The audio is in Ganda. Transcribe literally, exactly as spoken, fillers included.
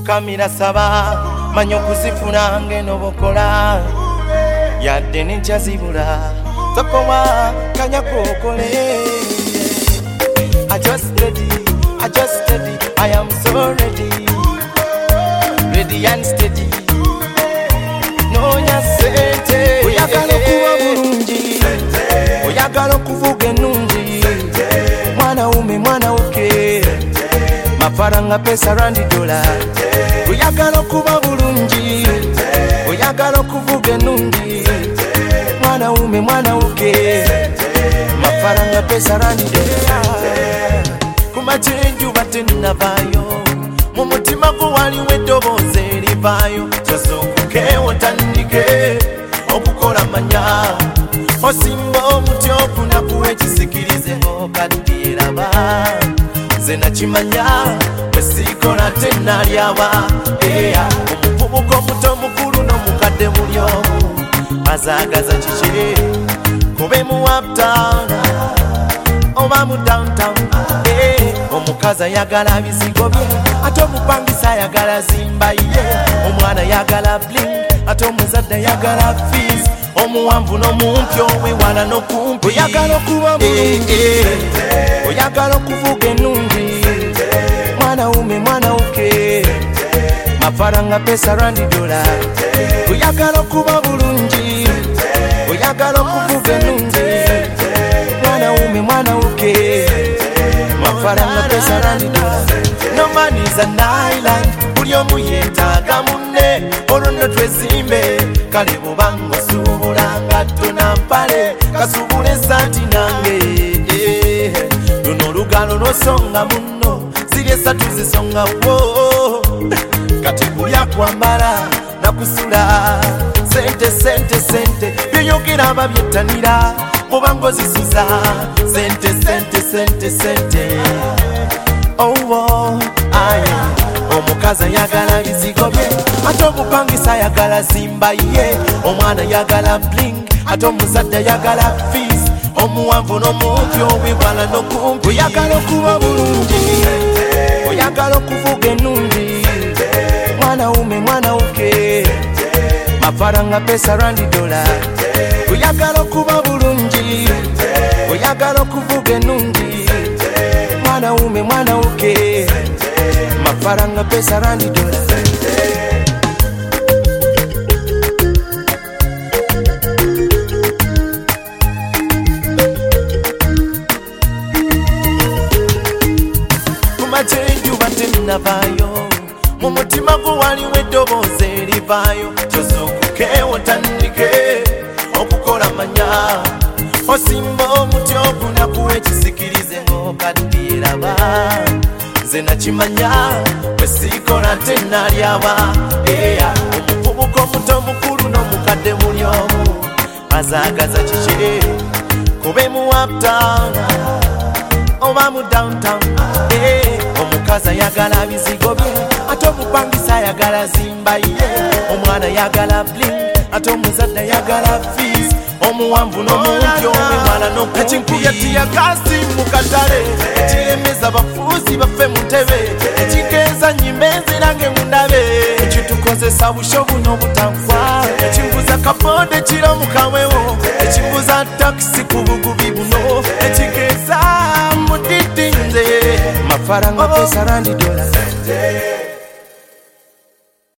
fukamira saba manyo okuzifuna ngeno bokola yadde nenkyazibula tokoma kanyako okole. I just ready, I just ready, I am so ready, ready and steady. Nonya sente, oyagala okuba bulungi, oyagala okuvuga ennungi, mwana ume mwana uke, mafaranga pesa randi dola. Oyagala okuba bulungi, oyagala okuvuga ennungi, mwana ume mwana uke, mafaranga pesa randi dola. Kumachenju batenavayo mu mutima gwo waliwo eddoboozi erivaayo kyosooke otandike okukola manya osimba omuti okunakuwa ekisikirizeho kati eraba nze nakimanya bwe siikola tennalyawa eya omuvubuka omuto omukulu n'omukadde muli omu azaagaza kiki kube mu uptown oba mu downtown. Omukazi ayagala bizigo bye ate omupangisa ayagala zimba ye, omwana ayagala bling ate omuzadde ayagala fees, omuwanvu n'omumpi owewala n'okumpi. Oyagala okuba bulungi, oyagala okuvuga ennungi, mwana ume mwana uke, mafaranga pesa randi dola. Oyagala okuba bulungi, oyagala okuvuga ennungi, mwana ume mwana uke, mafaranga pesa randi dola. No man is an island, buli omu yeetaaga munne, olwo nno twezimbe kale bw'obanga osuubula ngatto na mpale kasuubula essaati nange luno olugalo lw'osonga munno ziri esatu zisonga wo kati kulya kwambala nakusula sente sente sente byoyogera aba byettanira bw'obanga ozisuza sente sente sente sente. Oh, oh, aye. Omukazi ayagala bizigo bye ate omupangisa ayagala zimba ye, omwana ayagala bling ate omuzadde ayagala fees, omuwanvu n'omumpi owewala n'okumpi. Oyagala okuba bulungi, oyagala okuvuga ennungi, mwana ume mwana uke, mafaranga pesa randi dola. Oyagala okuba bulungi, oyagala okuvuga ennungi, mwana ume mwana uke, mafaranga pesa randi dola. Kumachenju batenavayo mu mutima gwo waliwo eddoboozi erivaayo kyosooke otandike okukola manya osimba omuti okunakuwa ekisikirizeho kati eraba nze nakimanya bwe siikola tennalyawa eya omuvubuka omuto omukulu n'omukadde muli omu azaagaza kiki kube mu uptown oba mu downtown. Omukazi ayagala bizigo bye ate omupangisa ayagala zimba ye, omwana ayagala bling ate omuzadde ayagala fees, omuwanvu n'omumpi owewala n'okumpi. Ekinkubya tiyagasi mu katale ekiremeza abafuuzi baffe mu ntebe, ekikeeza nnyimba enzirange mu ndabe, ekitukozesa busho buno butanfa, ekimbuza kaboda ekiro mu kawewo, ekimbuza takisi ku bugubi buno, ekikeeza mudidinze mafaranga pesa randi dola.